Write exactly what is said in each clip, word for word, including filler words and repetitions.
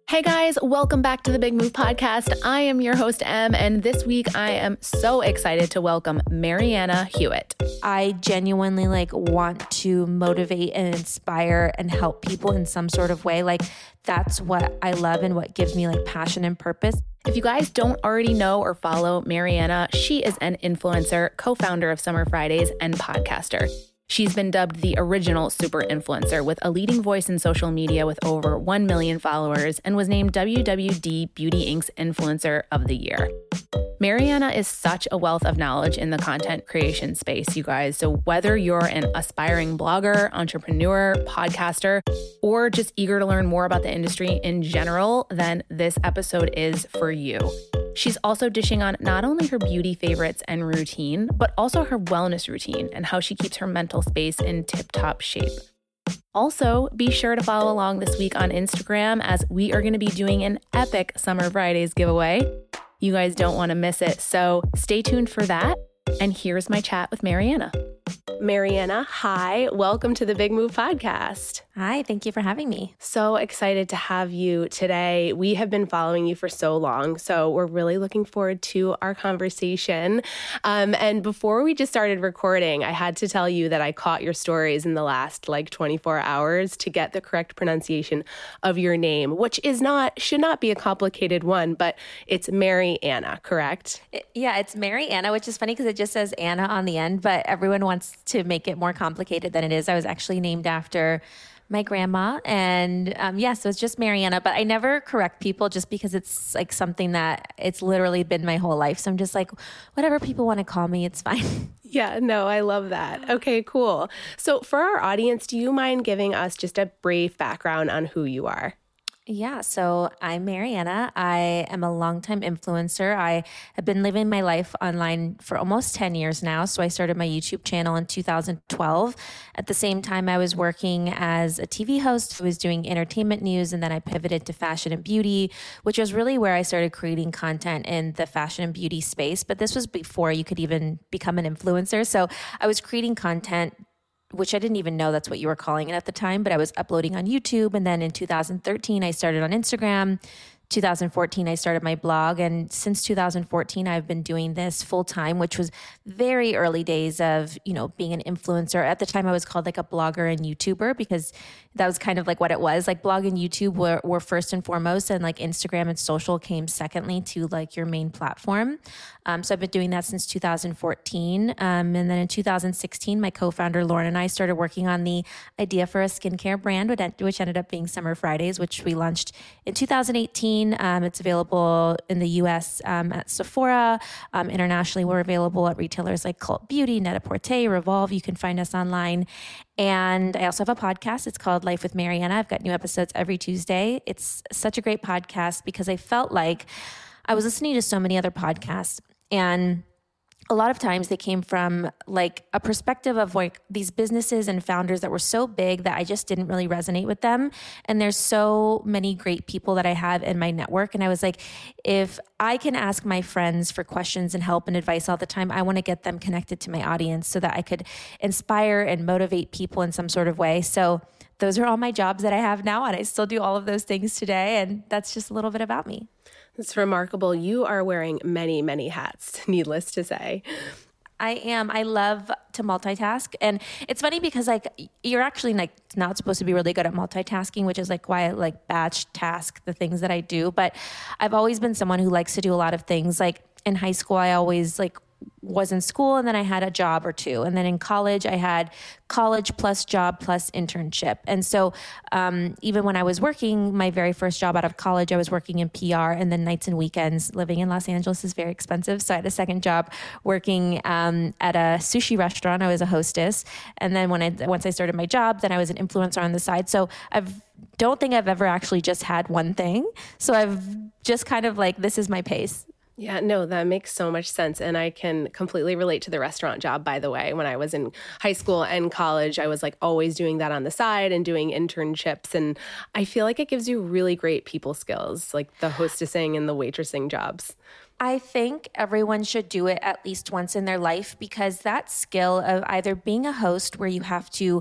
Hey guys, welcome back to the Big Move Podcast. I am your host, Em, and this week I am so excited to welcome Marianna Hewitt. I genuinely like want to motivate and inspire and help people in some sort of way. Like that's what I love and what gives me like passion and purpose. If you guys don't already know or follow Marianna, she is an influencer, co-founder of Summer Fridays, and podcaster. She's been dubbed the original super influencer with a leading voice in social media with over one million followers and was named W W D Beauty Incorporated's Influencer of the Year. Marianna is such a wealth of knowledge in the content creation space, you guys. So whether you're an aspiring blogger, entrepreneur, podcaster, or just eager to learn more about the industry in general, then this episode is for you. She's also dishing on not only her beauty favorites and routine, but also her wellness routine and how she keeps her mental space in tip-top shape. Also, be sure to follow along this week on Instagram as we are going to be doing an epic Summer Fridays giveaway. You guys don't want to miss it, so stay tuned for that. And here's my chat with Marianna. Marianna, hi. Welcome to the Big Move Podcast. Hi, thank you for having me. So excited to have you today. We have been following you for so long, so we're really looking forward to our conversation. Um, and before we just started recording, I had to tell you that I caught your stories in the last like twenty-four hours to get the correct pronunciation of your name, which is not, should not be a complicated one, but it's Marianna, correct? It, yeah, it's Marianna, which is funny because it just says Anna on the end, but everyone wants to make it more complicated than it is. I was actually named after my grandma. And um, yes, yeah, so it's just Marianna, but I never correct people just because it's like something that it's literally been my whole life. So I'm just like, whatever people want to call me, it's fine. Yeah, no, I love that. Okay, cool. So for our audience, do you mind giving us just a brief background on who you are? Yeah, so I'm Marianna. I am a longtime influencer. I have been living my life online for almost ten years now. So I started my YouTube channel in two thousand twelve. At the same time, I was working as a T V host. I was doing entertainment news, and then I pivoted to fashion and beauty, which was really where I started creating content in the fashion and beauty space. But this was before you could even become an influencer. So I was creating content, which I didn't even know that's what you were calling it at the time, but I was uploading on YouTube. And then in two thousand thirteen, I started on Instagram. two thousand fourteen, I started my blog. And since two thousand fourteen, I've been doing this full time, which was very early days of, you know, being an influencer. At the time, I was called like a blogger and YouTuber because that was kind of like what it was. Like blog and YouTube were, were first and foremost, and like Instagram and social came secondly to like your main platform. Um, so I've been doing that since two thousand fourteen. Um, and then in two thousand sixteen, my co-founder Lauren and I started working on the idea for a skincare brand, which ended up being Summer Fridays, which we launched in two thousand eighteen. Um, it's available in the U S um, at Sephora. Um, internationally, we're available at retailers like Cult Beauty, Net-a-Porter, Revolve. You can find us online. And I also have a podcast. It's called Life with Marianna. I've got new episodes every Tuesday. It's such a great podcast because I felt like I was listening to so many other podcasts, and a lot of times they came from like a perspective of like these businesses and founders that were so big that I just didn't really resonate with them. And there's so many great people that I have in my network. And I was like, if I can ask my friends for questions and help and advice all the time, I want to get them connected to my audience so that I could inspire and motivate people in some sort of way. So those are all my jobs that I have now. And I still do all of those things today. And that's just a little bit about me. It's remarkable. You are wearing many, many hats, needless to say. I am. I love to multitask. And it's funny because like you're actually like not supposed to be really good at multitasking, which is like why I like batch task the things that I do. But I've always been someone who likes to do a lot of things. Like in high school, I always like was in school and then I had a job or two. And then in college, I had college plus job plus internship. And so um, even when I was working, my very first job out of college, I was working in P R, and then nights and weekends. Living in Los Angeles is very expensive. So I had a second job working um, at a sushi restaurant. I was a hostess. And then when I once I started my job, then I was an influencer on the side. So I don't think I've ever actually just had one thing. So I've just kind of like, this is my pace. Yeah, no, that makes so much sense. And I can completely relate to the restaurant job, by the way. When I was in high school and college, I was like always doing that on the side and doing internships. And I feel like it gives you really great people skills, like the hostessing and the waitressing jobs. I think everyone should do it at least once in their life, because that skill of either being a host where you have to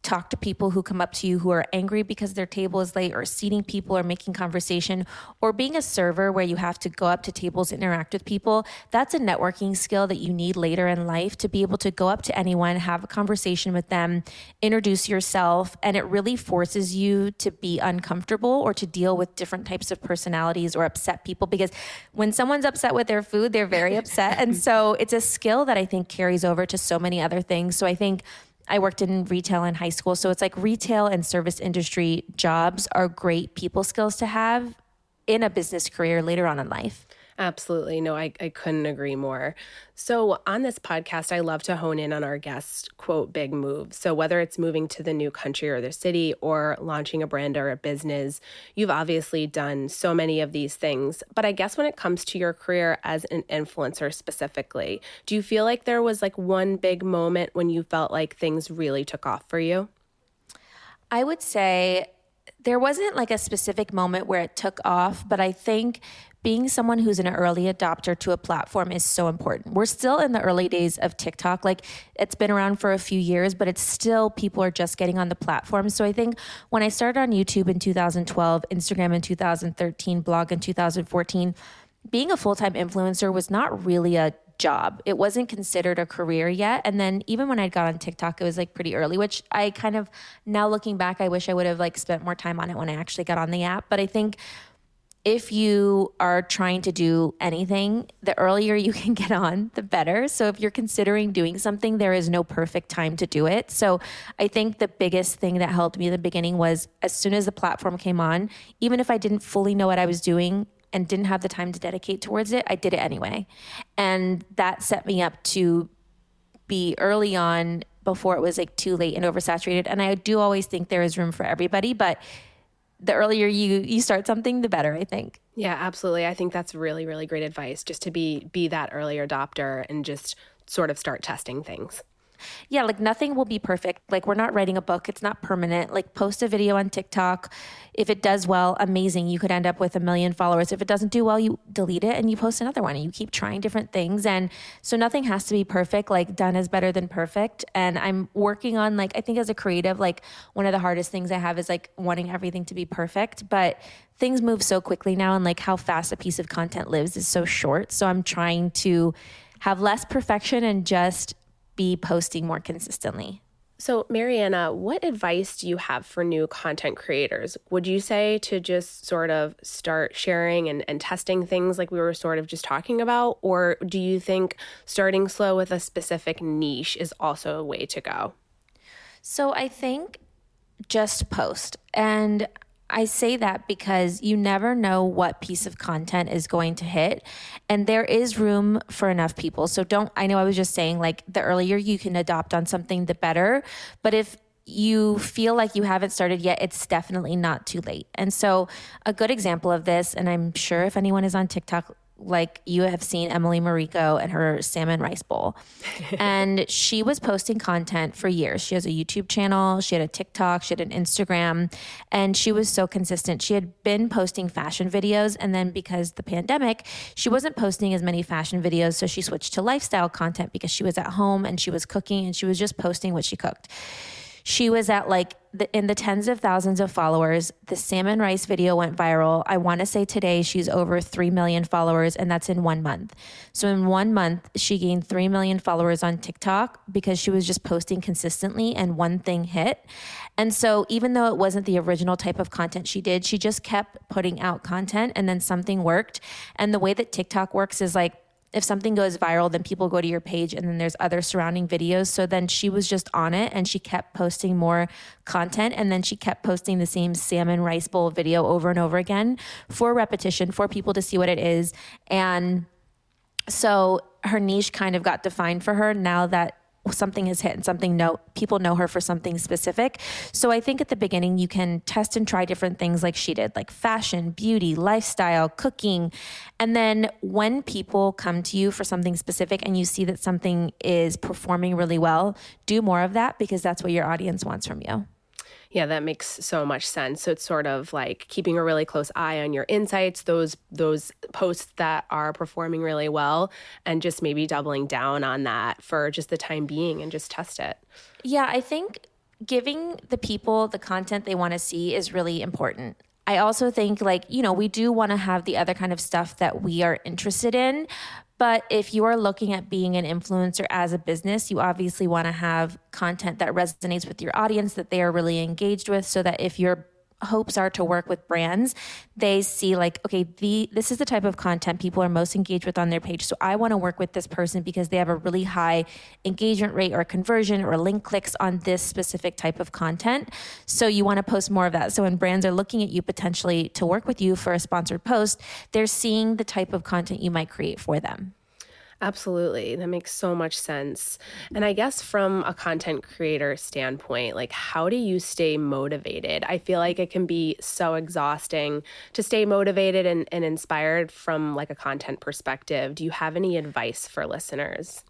talk to people who come up to you who are angry because their table is late, or seating people or making conversation, or being a server where you have to go up to tables, interact with people. That's a networking skill that you need later in life to be able to go up to anyone, have a conversation with them, introduce yourself. And it really forces you to be uncomfortable or to deal with different types of personalities or upset people, because when someone's upset with their food, they're very upset. And so it's a skill that I think carries over to so many other things. So I think I worked in retail in high school. So it's like retail and service industry jobs are great people skills to have in a business career later on in life. Absolutely. No, I, I couldn't agree more. So on this podcast, I love to hone in on our guests' quote, big moves. So whether it's moving to the new country or the city or launching a brand or a business, you've obviously done so many of these things. But I guess when it comes to your career as an influencer specifically, do you feel like there was like one big moment when you felt like things really took off for you? I would say there wasn't like a specific moment where it took off, but I think being someone who's an early adopter to a platform is so important. We're still in the early days of TikTok. Like, it's been around for a few years, but it's still, people are just getting on the platform. So I think when I started on YouTube in two thousand twelve, Instagram in two thousand thirteen, blog in two thousand fourteen, being a full-time influencer was not really a job. It wasn't considered a career yet. And then even when I got on TikTok, it was like pretty early, which I kind of, now looking back, I wish I would have like spent more time on it when I actually got on the app. But I think if you are trying to do anything, the earlier you can get on, the better. So if you're considering doing something, there is no perfect time to do it. So I think the biggest thing that helped me in the beginning was, as soon as the platform came on, even if I didn't fully know what I was doing and didn't have the time to dedicate towards it, I did it anyway. And that set me up to be early on before it was like too late and oversaturated. And I do always think there is room for everybody, but the earlier you you start something, the better, I think. Yeah, absolutely. I think that's really, really great advice, just to be be that early adopter and just sort of start testing things. Yeah, like nothing will be perfect. Like, we're not writing a book. It's not permanent. Like, post a video on TikTok. If it does well, amazing. You could end up with a million followers. If it doesn't do well, you delete it and you post another one and you keep trying different things. And so nothing has to be perfect. Like, done is better than perfect. And I'm working on, like, I think as a creative, like, one of the hardest things I have is like wanting everything to be perfect. But things move so quickly now, and like how fast a piece of content lives is so short. So I'm trying to have less perfection and just be posting more consistently. So, Mariana, what advice do you have for new content creators? Would you say to just sort of start sharing and, and testing things like we were sort of just talking about? Or do you think starting slow with a specific niche is also a way to go? So I think just post. And I say that because you never know what piece of content is going to hit, and there is room for enough people. So don't, I know I was just saying, like, the earlier you can adopt on something, the better. But if you feel like you haven't started yet, it's definitely not too late. And so a good example of this, and I'm sure if anyone is on TikTok, like, you have seen Emily Mariko and her salmon rice bowl. And she was posting content for years. She has a YouTube channel. She had a TikTok. She had an Instagram. And she was so consistent. She had been posting fashion videos. And then because the pandemic, she wasn't posting as many fashion videos. So she switched to lifestyle content because she was at home and she was cooking and she was just posting what she cooked. She was at like the, in the tens of thousands of followers. The salmon rice video went viral. I want to say today she's over three million followers, and that's in one month. So in one month, she gained three million followers on TikTok because she was just posting consistently and one thing hit. And so even though it wasn't the original type of content she did, she just kept putting out content, and then something worked. And the way that TikTok works is like, if something goes viral, then people go to your page and then there's other surrounding videos. So then she was just on it and she kept posting more content, and then she kept posting the same salmon rice bowl video over and over again for repetition, for people to see what it is. And so her niche kind of got defined for her now that something has hit and something know people know her for something specific. So I think at the beginning you can test and try different things like she did, like fashion, beauty, lifestyle, cooking. And then when people come to you for something specific and you see that something is performing really well, do more of that, because that's what your audience wants from you. Yeah, that makes so much sense. So it's sort of like keeping a really close eye on your insights, those those posts that are performing really well, and just maybe doubling down on that for just the time being and just test it. Yeah, I think giving the people the content they want to see is really important. I also think like, you know, we do want to have the other kind of stuff that we are interested in. But if you are looking at being an influencer as a business, you obviously want to have content that resonates with your audience, that they are really engaged with, so that if your hopes are to work with brands, they see like, okay, the this is the type of content people are most engaged with on their page. So I want to work with this person because they have a really high engagement rate or conversion or link clicks on this specific type of content. So you want to post more of that. So when brands are looking at you potentially to work with you for a sponsored post, they're seeing the type of content you might create for them. Absolutely. That makes so much sense. And I guess from a content creator standpoint, like how do you stay motivated? I feel like it can be so exhausting to stay motivated and, and inspired from like a content perspective. Do you have any advice for listeners?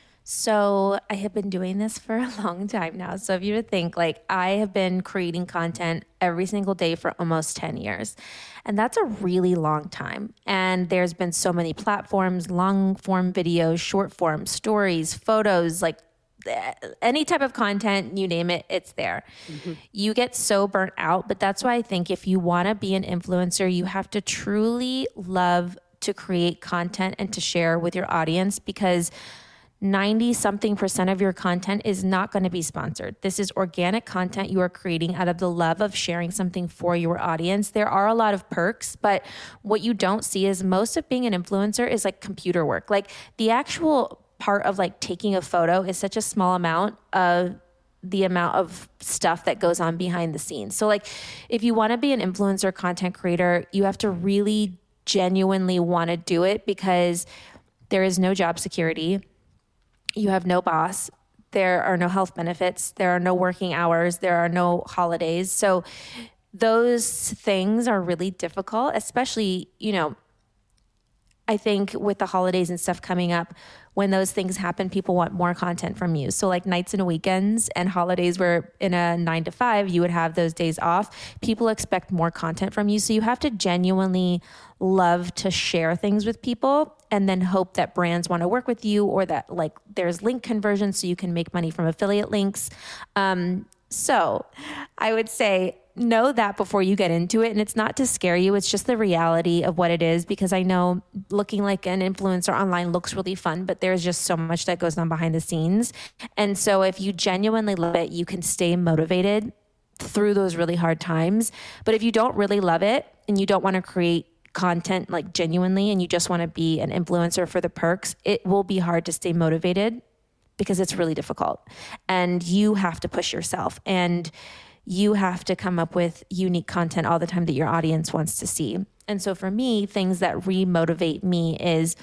So I have been doing this for a long time now. So if you would think like I have been creating content every single day for almost ten years. And that's a really long time. And there's been so many platforms, long form videos, short form stories, photos, like any type of content, you name it, it's there. Mm-hmm. You get so burnt out. But that's why I think if you want to be an influencer, you have to truly love to create content and to share with your audience, because ninety something percent of your content is not going to be sponsored. This is organic content you are creating out of the love of sharing something for your audience. There are a lot of perks, but what you don't see is most of being an influencer is like computer work. Like the actual part of like taking a photo is such a small amount of the amount of stuff that goes on behind the scenes. So like if you want to be an influencer content creator, you have to really genuinely want to do it, because there is no job security. You have no boss. There are no health benefits. There are no working hours. There are no holidays. So those things are really difficult, especially, you know, I think with the holidays and stuff coming up, when those things happen, people want more content from you. So like nights and weekends and holidays where in a nine to five, you would have those days off. People expect more content from you. So you have to genuinely love to share things with people and then hope that brands want to work with you, or that like there's link conversion so you can make money from affiliate links. Um, so I would say know that before you get into it. And it's not to scare you. It's just the reality of what it is, because I know looking like an influencer online looks really fun, but there's just so much that goes on behind the scenes. And so if you genuinely love it, you can stay motivated through those really hard times. But if you don't really love it and you don't want to create content like genuinely, and you just want to be an influencer for the perks, it will be hard to stay motivated because it's really difficult. And you have to push yourself, and you have to come up with unique content all the time that your audience wants to see. And so for me, things that re-motivate me is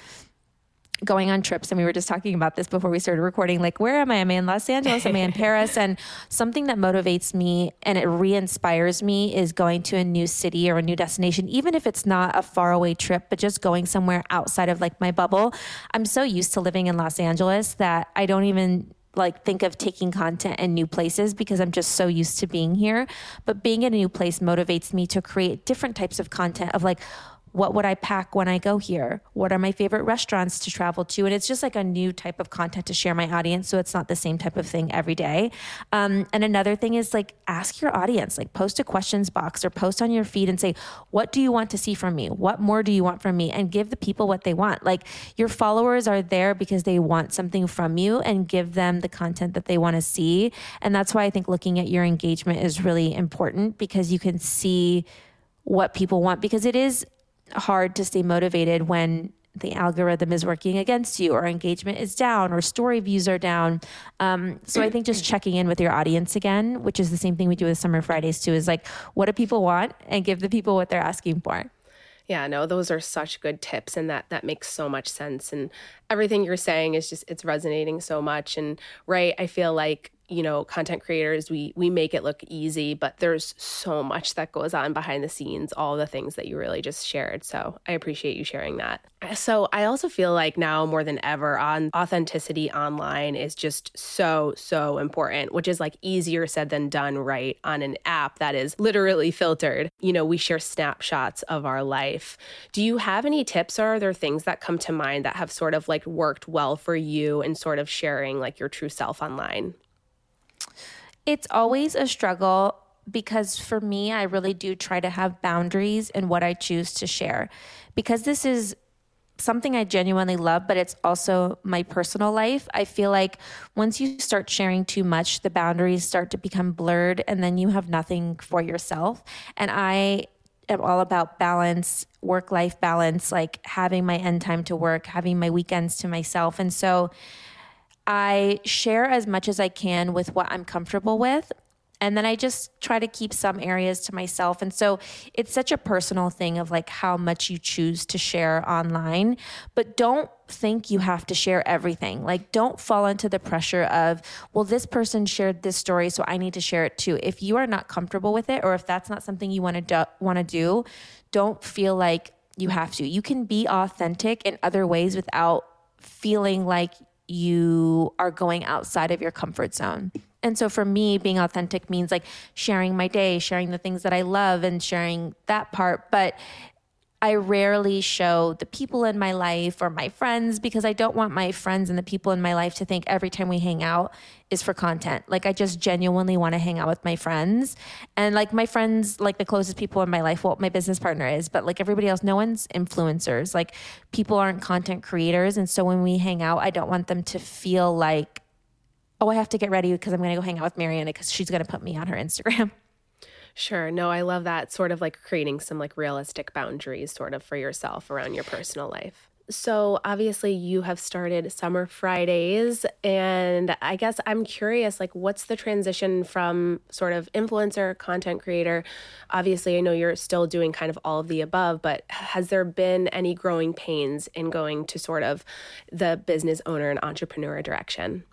going on trips. And we were just talking about this before we started recording. Like, where am I? Am I in Los Angeles? Am I in Paris? And something that motivates me and it re-inspires me is going to a new city or a new destination, even if it's not a faraway trip, but just going somewhere outside of like my bubble. I'm so used to living in Los Angeles that I don't even like think of taking content in new places because I'm just so used to being here. But being in a new place motivates me to create different types of content of like, what would I pack when I go here? What are my favorite restaurants to travel to? And it's just like a new type of content to share my audience. So it's not the same type of thing every day. Um, and another thing is like, ask your audience, like post a questions box or post on your feed and say, what do you want to see from me? What more do you want from me? And give the people what they want. Like your followers are there because they want something from you, and give them the content that they want to see. And that's why I think looking at your engagement is really important, because you can see what people want, because it is hard to stay motivated when the algorithm is working against you, or engagement is down, or story views are down. Um, so I think just checking in with your audience again, which is the same thing we do with Summer Fridays too, is like, what do people want, and give the people what they're asking for. Yeah, no, those are such good tips, and that that makes so much sense. And everything you're saying is just, it's resonating so much. And right, I feel like, you know, content creators, we we make it look easy, but there's so much that goes on behind the scenes, all the things that you really just shared. So I appreciate you sharing that. So I also feel like now more than ever, on authenticity online is just so, so important, which is like easier said than done, right? On an app that is literally filtered. You know, we share snapshots of our life. Do you have any tips, or are there things that come to mind that have sort of like worked well for you in sort of sharing like your true self online? It's always a struggle because for me, I really do try to have boundaries in what I choose to share, because this is something I genuinely love, but it's also my personal life. I feel like once you start sharing too much, the boundaries start to become blurred, and then you have nothing for yourself. And I am all about balance, work-life balance, like having my end time to work, having my weekends to myself. And so I share as much as I can with what I'm comfortable with. And then I just try to keep some areas to myself. And so it's such a personal thing of like how much you choose to share online, but don't think you have to share everything. Like, don't fall into the pressure of, well, this person shared this story, so I need to share it too. If you are not comfortable with it, or if that's not something you want to do, want to do, don't feel like you have to. You can be authentic in other ways without feeling like you are going outside of your comfort zone. And so for me, being authentic means like sharing my day, sharing the things that I love and sharing that part. But I rarely show the people in my life or my friends, because I don't want my friends and the people in my life to think every time we hang out is for content. Like, I just genuinely want to hang out with my friends. And like my friends, like the closest people in my life, well, my business partner is, but like everybody else, no one's influencers. Like, people aren't content creators. And so when we hang out, I don't want them to feel like, oh, I have to get ready because I'm going to go hang out with Mariana because she's going to put me on her Instagram. Sure. No, I love that, sort of like creating some like realistic boundaries sort of for yourself around your personal life. So obviously you have started Summer Fridays, and I guess I'm curious, like, what's the transition from sort of influencer, content creator? Obviously, I know you're still doing kind of all of the above, but has there been any growing pains in going to sort of the business owner and entrepreneur direction?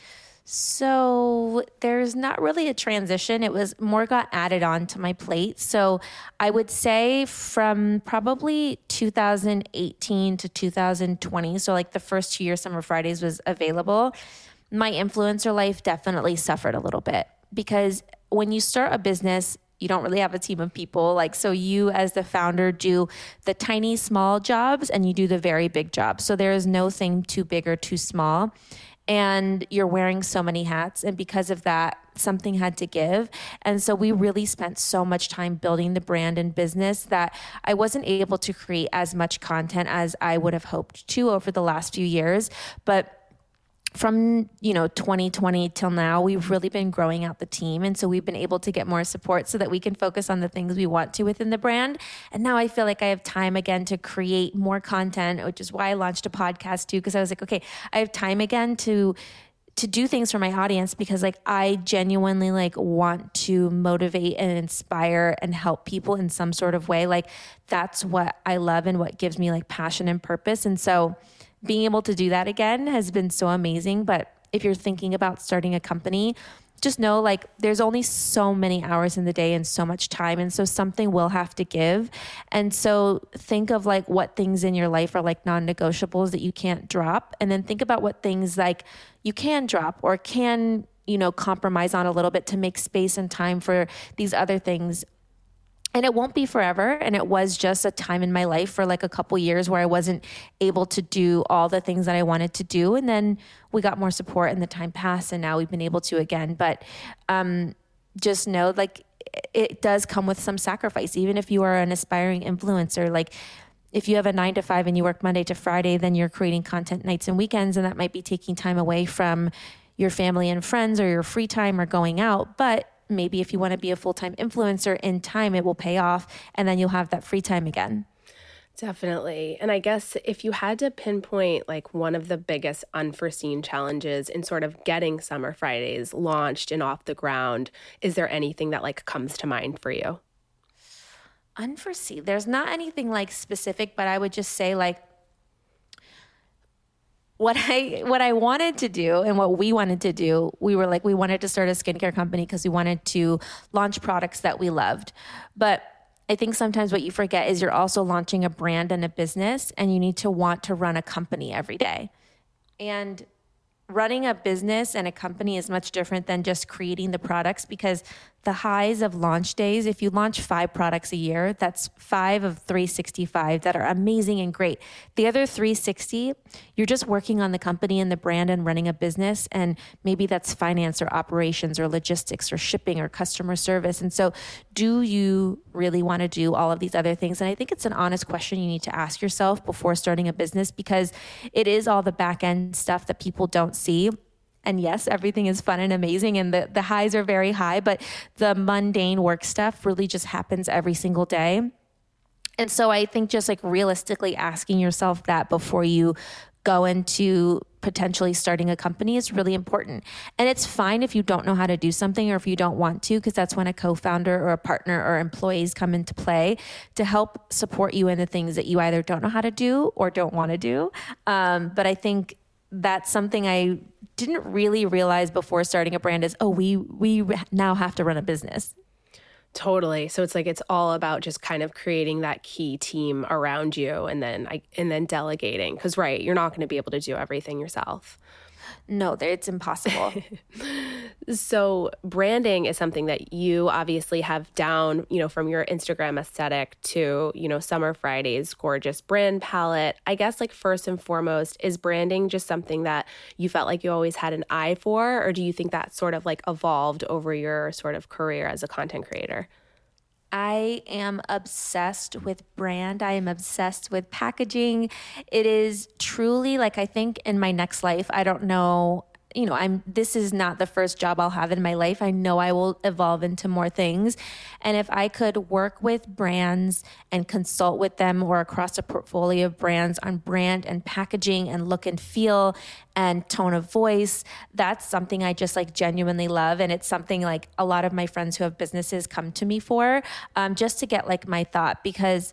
So there's not really a transition. It was more got added on to my plate. So I would say from probably two thousand eighteen to two thousand twenty, so like the first two years Summer Fridays was available, my influencer life definitely suffered a little bit, because when you start a business, you don't really have a team of people. Like, so you as the founder do the tiny, small jobs and you do the very big jobs. So there is no thing too big or too small. And you're wearing so many hats. And because of that, something had to give. And so we really spent so much time building the brand and business that I wasn't able to create as much content as I would have hoped to over the last few years. But from, you know, twenty twenty till now, we've really been growing out the team. And so we've been able to get more support so that we can focus on the things we want to within the brand. And now I feel like I have time again to create more content, which is why I launched a podcast too, because I was like, okay, I have time again to to do things for my audience, because like I genuinely like want to motivate and inspire and help people in some sort of way. Like, that's what I love and what gives me like passion and purpose. And so being able to do that again has been so amazing. But if you're thinking about starting a company, just know like there's only so many hours in the day and so much time. And so something will have to give. And so think of like what things in your life are like non-negotiables that you can't drop. And then think about what things like you can drop or can, you know, compromise on a little bit to make space and time for these other things. And it won't be forever. And it was just a time in my life for like a couple years where I wasn't able to do all the things that I wanted to do. And then we got more support and the time passed and now we've been able to again. But um, just know like it does come with some sacrifice. Even if you are an aspiring influencer, like if you have a nine to five and you work Monday to Friday, then you're creating content nights and weekends. And that might be taking time away from your family and friends or your free time or going out. But maybe if you want to be a full-time influencer in time, it will pay off and then you'll have that free time again. Definitely. And I guess if you had to pinpoint like one of the biggest unforeseen challenges in sort of getting Summer Fridays launched and off the ground, is there anything that like comes to mind for you? Unforeseen. There's not anything like specific, but I would just say like What I what I wanted to do and what we wanted to do, we were like, we wanted to start a skincare company because we wanted to launch products that we loved. But I think sometimes what you forget is you're also launching a brand and a business, and you need to want to run a company every day. And running a business and a company is much different than just creating the products, because the highs of launch days, if you launch five products a year, that's five of three sixty-five that are amazing and great. The other three sixty, you're just working on the company and the brand and running a business. And maybe that's finance or operations or logistics or shipping or customer service. And so do you really want to do all of these other things? And I think it's an honest question you need to ask yourself before starting a business, because it is all the back end stuff that people don't see. And yes, everything is fun and amazing and the, the highs are very high, but the mundane work stuff really just happens every single day. And so I think just like realistically asking yourself that before you go into potentially starting a company is really important. And it's fine if you don't know how to do something or if you don't want to, because that's when a co-founder or a partner or employees come into play to help support you in the things that you either don't know how to do or don't want to do. Um, but I think that's something I didn't really realize before starting a brand is, oh, we we now have to run a business. Totally. So it's like it's all about just kind of creating that key team around you and then I, and then delegating. Because, right, you're not going to be able to do everything yourself. No, it's impossible. So branding is something that you obviously have down, you know, from your Instagram aesthetic to, you know, Summer Fridays, gorgeous brand palette. I guess like first and foremost, is branding just something that you felt like you always had an eye for? Or do you think that sort of like evolved over your sort of career as a content creator? I am obsessed with brand. I am obsessed with packaging. It is truly like, I think in my next life, I don't know, you know, I'm, this is not the first job I'll have in my life. I know I will evolve into more things. And if I could work with brands and consult with them or across a portfolio of brands on brand and packaging and look and feel and tone of voice, that's something I just like genuinely love. And it's something like a lot of my friends who have businesses come to me for, um, just to get like my thought, because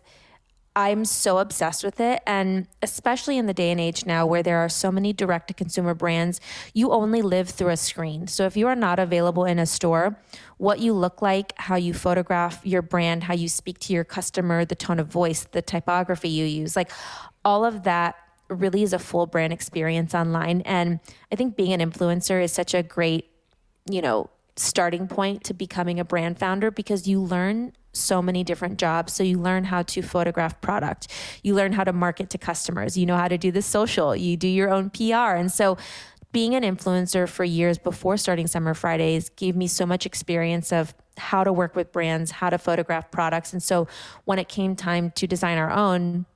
I'm so obsessed with it. And especially in the day and age now where there are so many direct to consumer brands, you only live through a screen. So if you are not available in a store, what you look like, how you photograph your brand, how you speak to your customer, the tone of voice, the typography you use, like all of that really is a full brand experience online. And I think being an influencer is such a great, you know, starting point to becoming a brand founder, because you learn so many different jobs. So you learn how to photograph product, you learn how to market to customers, you know how to do the social, you do your own P R. And so being an influencer for years before starting Summer Fridays gave me so much experience of how to work with brands, how to photograph products. And so when it came time to design our own,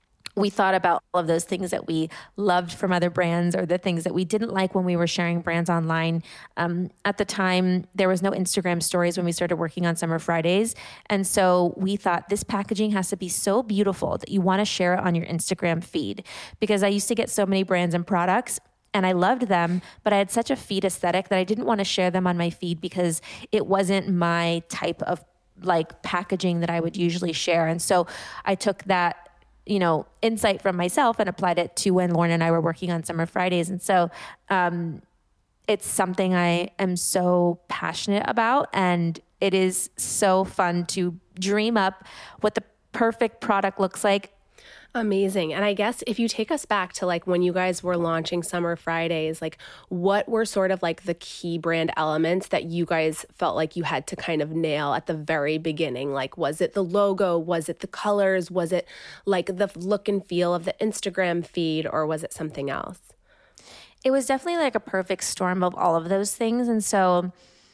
we thought about all of those things that we loved from other brands or the things that we didn't like when we were sharing brands online. Um, at the time, there was no Instagram stories when we started working on Summer Fridays. And so we thought this packaging has to be so beautiful that you want to share it on your Instagram feed. Because I used to get so many brands and products and I loved them, but I had such a feed aesthetic that I didn't want to share them on my feed because it wasn't my type of like packaging that I would usually share. And so I took that, you know, insight from myself and applied it to when Lauren and I were working on Summer Fridays. And so um, it's something I am so passionate about. And it is so fun to dream up what the perfect product looks like. Amazing. And I guess if you take us back to like when you guys were launching Summer Fridays, like what were sort of like the key brand elements that you guys felt like you had to kind of nail at the very beginning? Like, was it the logo? Was it the colors? Was it like the look and feel of the Instagram feed, or was it something else? It was definitely like a perfect storm of all of those things. And so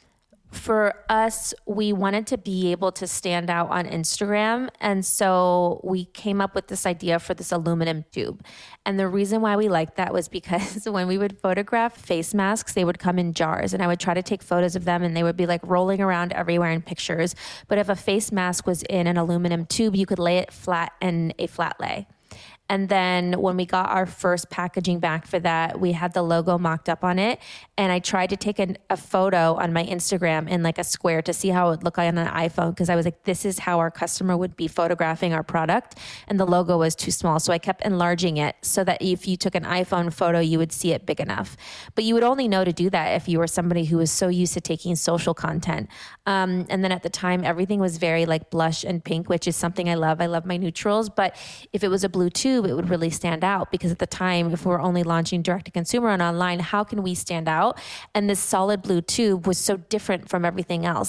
for us, we wanted to be able to stand out on Instagram. And so we came up with this idea for this aluminum tube. And the reason why we liked that was because when we would photograph face masks, they would come in jars and I would try to take photos of them and they would be like rolling around everywhere in pictures. But if a face mask was in an aluminum tube, you could lay it flat in a flat lay. And then when we got our first packaging back for that, we had the logo mocked up on it. And I tried to take an, a photo on my Instagram in like a square to see how it would look like on an iPhone. Because I was like, this is how our customer would be photographing our product. And the logo was too small. So I kept enlarging it so that if you took an iPhone photo, you would see it big enough. But you would only know to do that if you were somebody who was so used to taking social content. Um, and then at the time, everything was very like blush and pink, which is something I love. I love my neutrals. But if it was a blue tube, it would really stand out, because at the time, if we're only launching direct to consumer and online, how can we stand out? And this solid blue tube was so different from everything else.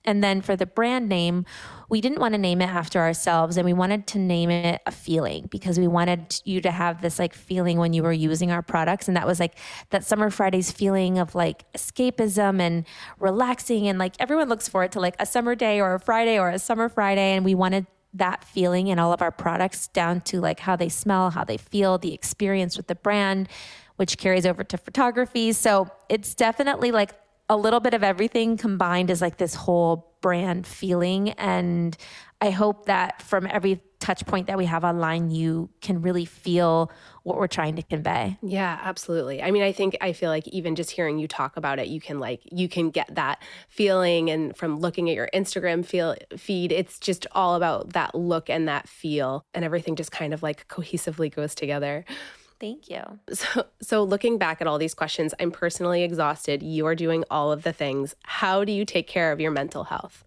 And then for the brand name, we didn't want to name it after ourselves, and we wanted to name it a feeling, because we wanted you to have this like feeling when you were using our products. And that was like that Summer Fridays feeling of like escapism and relaxing. And like everyone looks forward to like a summer day or a Friday or a summer Friday. And we wanted that feeling in all of our products, down to like how they smell, how they feel, the experience with the brand, which carries over to photography. So it's definitely like a little bit of everything combined is like this whole brand feeling. And I hope that from every touch point that we have online, you can really feel what we're trying to convey. Yeah, absolutely. I mean, I think, I feel like even just hearing you talk about it, you can like, you can get that feeling. And from looking at your Instagram feel, feed, it's just all about that look and that feel, and everything just kind of like cohesively goes together. Thank you. So, so looking back at all these questions, I'm personally exhausted. You are doing all of the things. How do you take care of your mental health?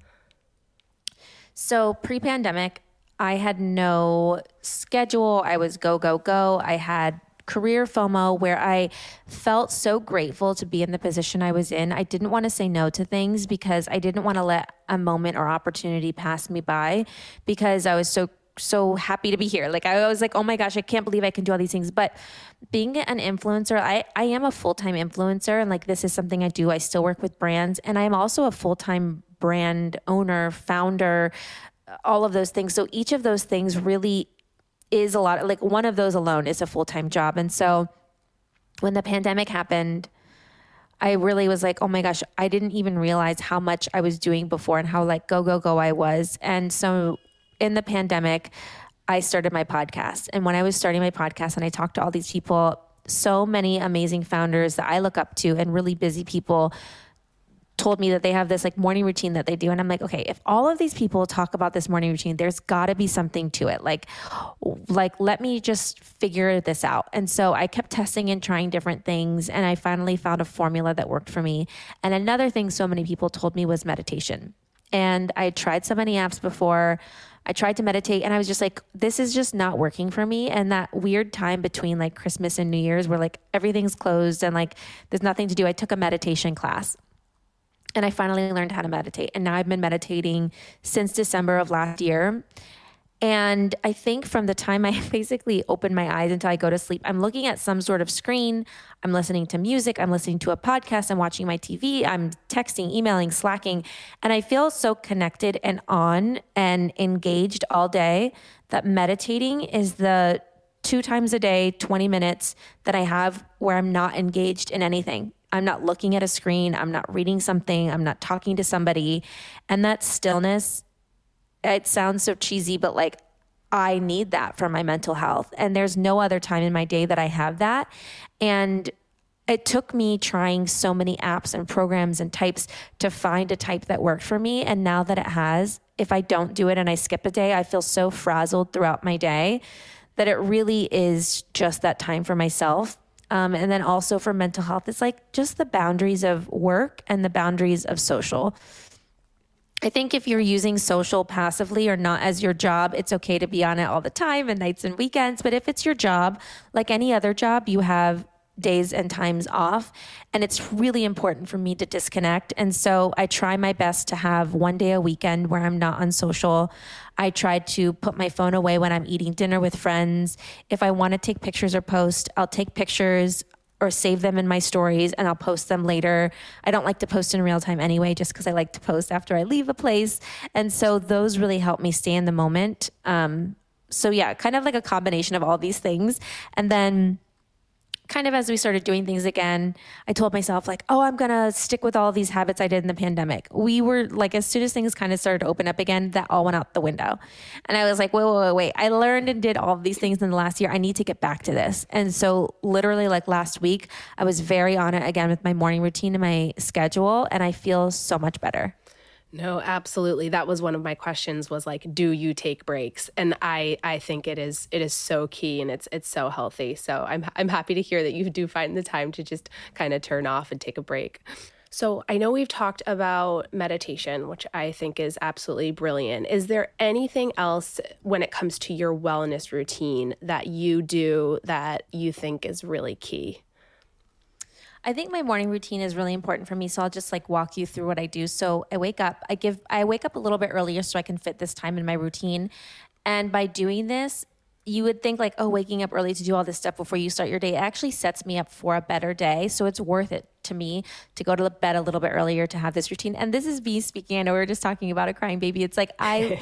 So pre-pandemic, I had no schedule. I was go, go, go. I had career FOMO, where I felt so grateful to be in the position I was in. I didn't want to say no to things because I didn't want to let a moment or opportunity pass me by, because I was so so happy to be here. Like I was like, oh my gosh, I can't believe I can do all these things. But being an influencer, I, I am a full-time influencer. And like, this is something I do. I still work with brands, and I am also a full-time brand owner, founder, all of those things. So each of those things really is a lot. Like one of those alone is a full-time job. And so when the pandemic happened, I really was like, oh my gosh, I didn't even realize how much I was doing before and how like go, go, go I was. And so in the pandemic, I started my podcast. And when I was starting my podcast and I talked to all these people, so many amazing founders that I look up to and really busy people told me that they have this like morning routine that they do. And I'm like, okay, if all of these people talk about this morning routine, there's gotta be something to it. Like, like, let me just figure this out. And so I kept testing and trying different things. And I finally found a formula that worked for me. And another thing so many people told me was meditation. And I tried so many apps before. I tried to meditate, and I was just like, this is just not working for me. And that weird time between like Christmas and New Year's where like everything's closed and like there's nothing to do, I took a meditation class. And I finally learned how to meditate. And now I've been meditating since December of last year. And I think from the time I basically open my eyes until I go to sleep, I'm looking at some sort of screen. I'm listening to music. I'm listening to a podcast. I'm watching my T V. I'm texting, emailing, slacking. And I feel so connected and on and engaged all day that meditating is the two times a day, twenty minutes that I have where I'm not engaged in anything. I'm not looking at a screen. I'm not reading something. I'm not talking to somebody. And that stillness, it sounds so cheesy, but like I need that for my mental health. And there's no other time in my day that I have that. And it took me trying so many apps and programs and types to find a type that worked for me. And now that it has, if I don't do it and I skip a day, I feel so frazzled throughout my day that it really is just that time for myself. Um, and then also for mental health, it's like just the boundaries of work and the boundaries of social. I think if you're using social passively or not as your job, it's okay to be on it all the time and nights and weekends. But if it's your job, like any other job, you have days and times off. And it's really important for me to disconnect. And so I try my best to have one day a weekend where I'm not on social. I try to put my phone away when I'm eating dinner with friends. If I want to take pictures or post, I'll take pictures or save them in my stories and I'll post them later. I don't like to post in real time anyway, just because I like to post after I leave a place. And so those really help me stay in the moment. Um, so yeah, kind of like a combination of all these things. And then kind of as we started doing things again, I told myself like, oh, I'm going to stick with all these habits I did in the pandemic. We were like, as soon as things kind of started to open up again, that all went out the window. And I was like, wait, wait, wait, wait. I learned and did all of these things in the last year. I need to get back to this. And so literally like last week, I was very on it again with my morning routine and my schedule. And I feel so much better. No, absolutely. That was one of my questions was like, do you take breaks? And I, I think it is, it is so key and it's, it's so healthy. So I'm, I'm happy to hear that you do find the time to just kind of turn off and take a break. So I know we've talked about meditation, which I think is absolutely brilliant. Is there anything else when it comes to your wellness routine that you do that you think is really key? I think my morning routine is really important for me. So I'll just like walk you through what I do. So I wake up, I give, I wake up a little bit earlier so I can fit this time in my routine. And by doing this, you would think like, oh, waking up early to do all this stuff before you start your day actually sets me up for a better day. So it's worth it to me to go to bed a little bit earlier to have this routine. And this is me speaking. I know we were just talking about a crying baby. It's like I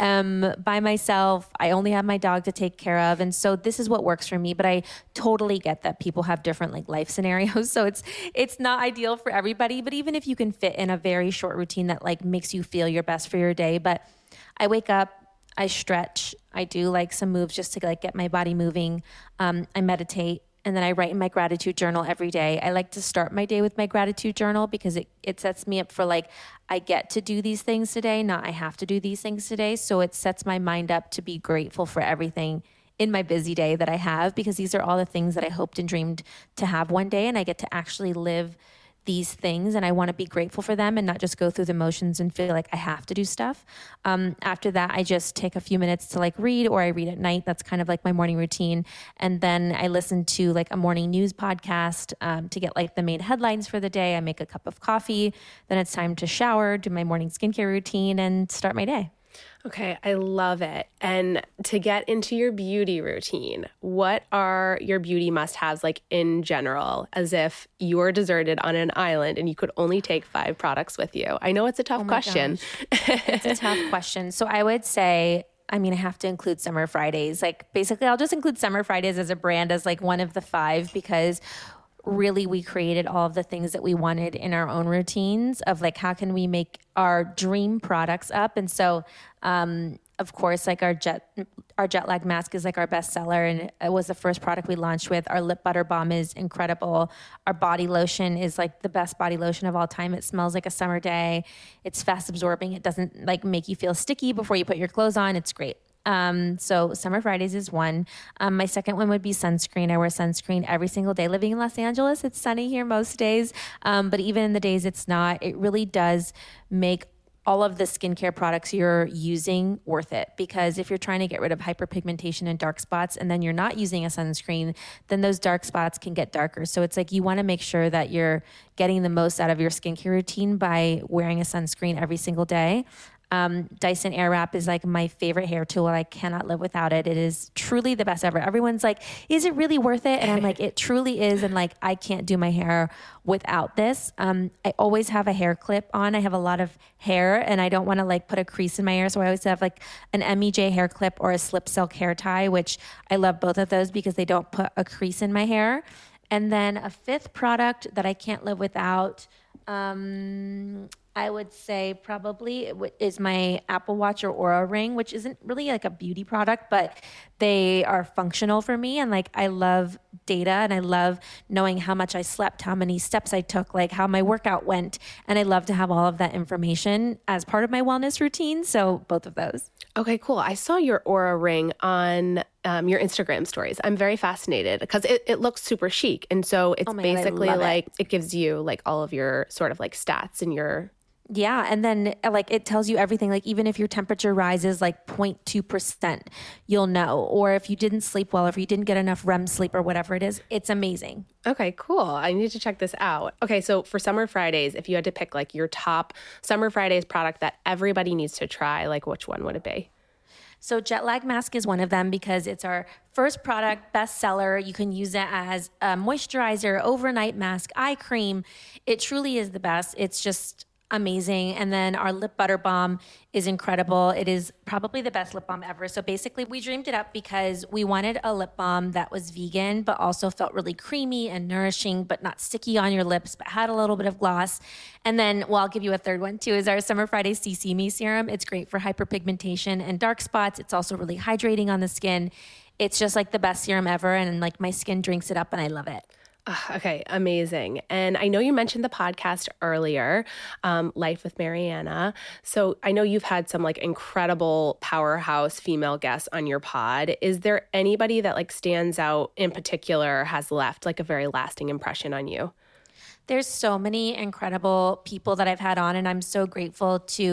am by myself. I only have my dog to take care of. And so this is what works for me. But I totally get that people have different like life scenarios. So it's it's not ideal for everybody. But even if you can fit in a very short routine that like makes you feel your best for your day. But I wake up, I stretch, I do like some moves just to like get my body moving. Um, I meditate, and then I write in my gratitude journal every day. I like to start my day with my gratitude journal because it, it sets me up for like, I get to do these things today, not I have to do these things today. So it sets my mind up to be grateful for everything in my busy day that I have, because these are all the things that I hoped and dreamed to have one day, and I get to actually live these things, and I want to be grateful for them and not just go through the motions and feel like I have to do stuff. Um, after that, I just take a few minutes to like read, or I read at night. That's kind of like my morning routine. And then I listen to like a morning news podcast um, to get like the main headlines for the day. I make a cup of coffee. Then it's time to shower, do my morning skincare routine, and start my day. Okay, I love it. And to get into your beauty routine, what are your beauty must-haves like in general, as if you were deserted on an island and you could only take five products with you? I know it's a tough oh question. It's a tough question. So I would say, I mean, I have to include Summer Fridays. Like basically, I'll just include Summer Fridays as a brand as like one of the five, because really we created all of the things that we wanted in our own routines of like, how can we make our dream products up? And so, um, of course, like our jet, our jet lag mask is like our best seller, and it was the first product we launched with. Our lip butter balm is incredible. Our body lotion is like the best body lotion of all time. It smells like a summer day. It's fast absorbing. It doesn't like make you feel sticky before you put your clothes on. It's great. Um, so Summer Fridays is one. Um, my second one would be sunscreen. I wear sunscreen every single day. Living in Los Angeles, it's sunny here most days. Um, but even in the days it's not, it really does make all of the skincare products you're using worth it. Because if you're trying to get rid of hyperpigmentation and dark spots, and then you're not using a sunscreen, then those dark spots can get darker. So it's like you want to make sure that you're getting the most out of your skincare routine by wearing a sunscreen every single day. Um, Dyson Airwrap is like my favorite hair tool. I cannot live without it. It is truly the best ever. Everyone's like, is it really worth it? And I'm like, it truly is. And like, I can't do my hair without this. Um, I always have a hair clip on. I have a lot of hair and I don't want to like put a crease in my hair. So I always have like an M E J hair clip or a slip silk hair tie, which I love both of those because they don't put a crease in my hair. And then a fifth product that I can't live without, um, I would say probably is my Apple Watch or Oura Ring, which isn't really like a beauty product, but they are functional for me. And like, I love data and I love knowing how much I slept, how many steps I took, like how my workout went. And I love to have all of that information as part of my wellness routine. So both of those. Okay, cool. I saw your Oura Ring on um, your Instagram stories. I'm very fascinated because it, it looks super chic. And so it's oh basically God, like, it. it gives you like all of your sort of like stats and your Yeah. And then like it tells you everything. Like even if your temperature rises like zero point two percent, you'll know. Or if you didn't sleep well, if you didn't get enough R E M sleep or whatever it is, it's amazing. Okay, cool. I need to check this out. Okay, so for Summer Fridays, if you had to pick like your top Summer Fridays product that everybody needs to try, like which one would it be? So Jet Lag Mask is one of them because it's our first product, bestseller. You can use it as a moisturizer, overnight mask, eye cream. It truly is the best. It's just amazing. And then our lip butter balm is incredible. It is probably the best lip balm ever. So basically we dreamed it up because we wanted a lip balm that was vegan, but also felt really creamy and nourishing, but not sticky on your lips, but had a little bit of gloss. And then, well, I'll give you a third one too, is our Summer Friday C C Me serum. It's great for hyperpigmentation and dark spots. It's also really hydrating on the skin. It's just like the best serum ever. And like my skin drinks it up and I love it. Okay, amazing. And I know you mentioned the podcast earlier, um, Life with Mariana. So I know you've had some like incredible powerhouse female guests on your pod. Is there anybody that like stands out in particular, has left like a very lasting impression on you? There's so many incredible people that I've had on, and I'm so grateful to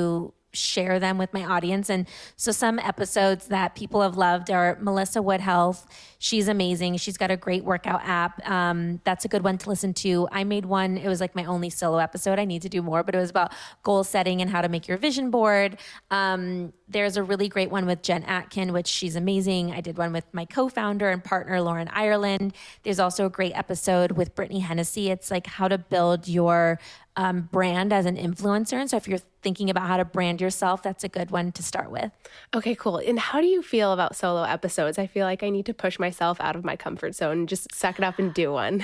share them with my audience. And so some episodes that people have loved are Melissa Woodhealth. She's amazing. She's got a great workout app. Um, that's a good one to listen to. I made one. It was like my only solo episode. I need to do more, but it was about goal setting and how to make your vision board. Um, there's a really great one with Jen Atkin, which she's amazing. I did one with my co-founder and partner, Lauren Ireland. There's also a great episode with Brittany Hennessy. It's like how to build your um, brand as an influencer. And so if you're thinking about how to brand yourself, that's a good one to start with. Okay, cool. And how do you feel about solo episodes? I feel like I need to push myself out of my comfort zone and just suck it up and do one.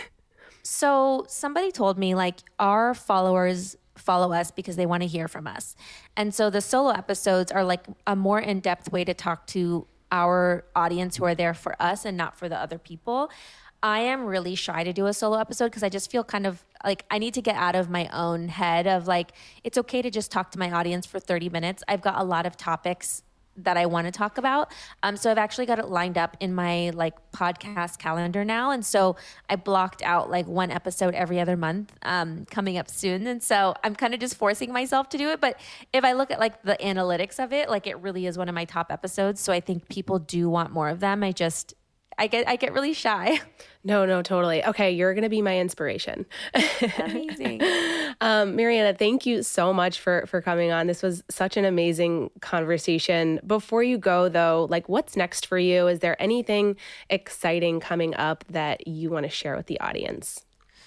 So somebody told me like our followers follow us because they want to hear from us. And so the solo episodes are like a more in-depth way to talk to our audience who are there for us and not for the other people. I am really shy to do a solo episode because I just feel kind of like I need to get out of my own head of like, it's okay to just talk to my audience for thirty minutes. I've got a lot of topics that I want to talk about. Um, so I've actually got it lined up in my like podcast calendar now. And so I blocked out like one episode every other month um, coming up soon. And so I'm kind of just forcing myself to do it. But if I look at like the analytics of it, like it really is one of my top episodes. So I think people do want more of them. I just, I get I get really shy. No, no, totally. Okay, you're going to be my inspiration. Amazing. um, Mariana, thank you so much for, for coming on. This was such an amazing conversation. Before you go, though, like what's next for you? Is there anything exciting coming up that you want to share with the audience?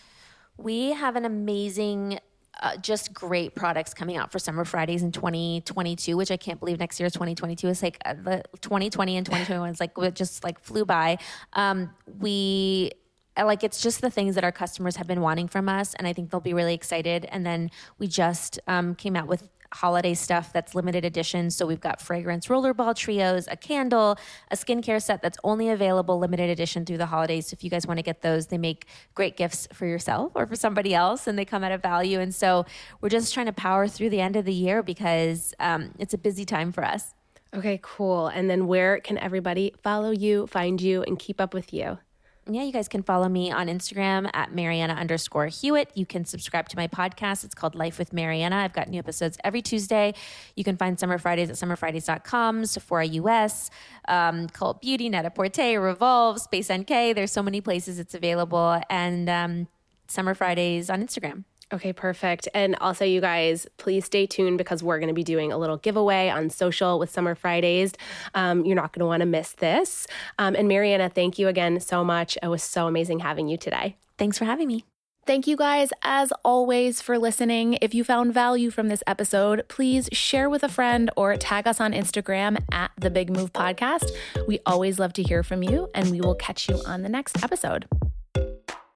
We have an amazing Uh, just great products coming out for Summer Fridays in twenty twenty-two, which I can't believe next year is twenty twenty-two. It's like uh, the twenty twenty and twenty twenty-one is like it just like flew by. Um, we like it's just the things that our customers have been wanting from us, and I think they'll be really excited. And then we just um, came out with holiday stuff that's limited edition. So we've got fragrance rollerball trios, a candle, a skincare set that's only available limited edition through the holidays. So if you guys want to get those, they make great gifts for yourself or for somebody else, and they come at a value. And so we're just trying to power through the end of the year because um, it's a busy time for us. Okay, cool. And then where can everybody follow you, find you, and keep up with you? Yeah, you guys can follow me on Instagram at Mariana underscore Hewitt. You can subscribe to my podcast. It's called Life with Mariana. I've got new episodes every Tuesday. You can find Summer Fridays at summer fridays dot com, Sephora U S, um, Cult Beauty, Net-a-Porter, Revolve, Space N K. There's so many places it's available. And um, Summer Fridays on Instagram. Okay, perfect. And also, you guys, please stay tuned because we're going to be doing a little giveaway on social with Summer Fridays. Um, you're not going to want to miss this. Um, and Mariana, thank you again so much. It was so amazing having you today. Thanks for having me. Thank you guys, as always, for listening. If you found value from this episode, please share with a friend or tag us on Instagram at The Big Move Podcast. We always love to hear from you, and we will catch you on the next episode.